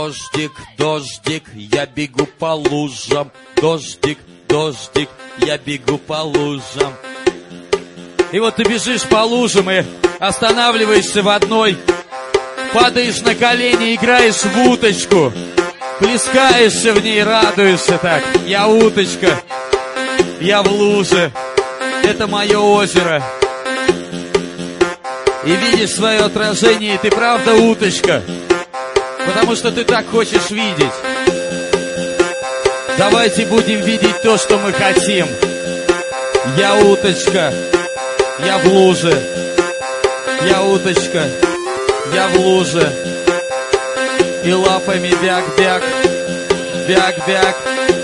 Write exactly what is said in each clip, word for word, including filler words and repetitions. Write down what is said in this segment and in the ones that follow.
Дождик, дождик, я бегу по лужам. Дождик, дождик, я бегу по лужам. И вот ты бежишь по лужам и останавливаешься в одной, падаешь на колени, играешь в уточку, плескаешься в ней, радуешься так. Я уточка, я в луже, это мое озеро. И видишь свое отражение, и ты правда уточка, потому что ты так хочешь видеть. Давайте будем видеть то, что мы хотим. Я уточка, я в луже. Я уточка, я в луже. И лапами бяк-бяк, бяк-бяк.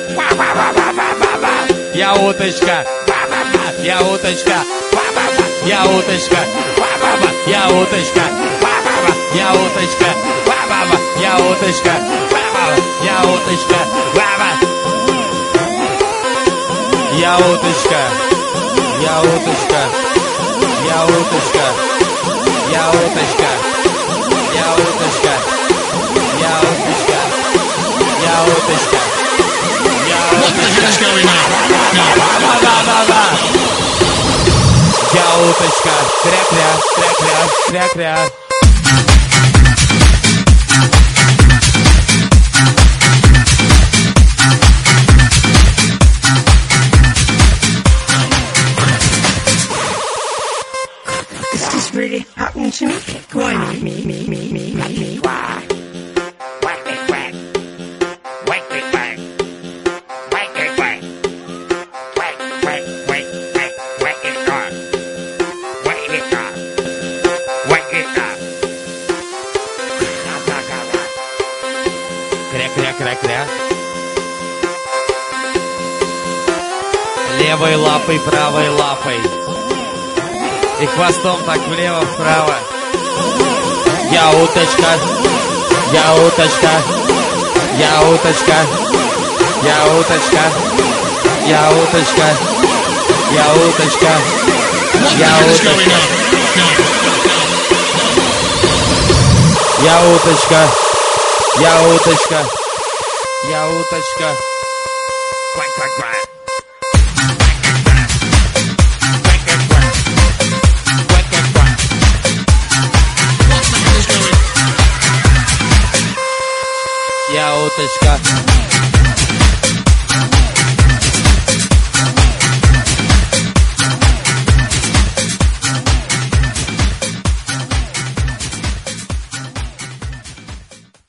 Я уточка, я уточка, я уточка, я уточка, я уточка, я уточка, я уточка, я уточка, я уточка, я уточка, я уточка, я уточка, я уточка, я уточка. What the hell is going on? Я уточка, кря-кря, кря-кря, кря-кря. Is this really happening to me? Why me, me, me, me, me, me, me, why? Whack it, whack. Whack it, whack. Whack it, whack. Whack, whack, whack, whack, whack it up. Whack it up. Whack it up. Кря-кря-кря-кря. Левой лапой, правой лапой. И хвостом так влево-вправо. Я уточка, я уточка, я уточка, я уточка, я уточка, я уточка, я уточка, я уточка, я уточка, я уточка. Quack, quack, quack. Я уточка.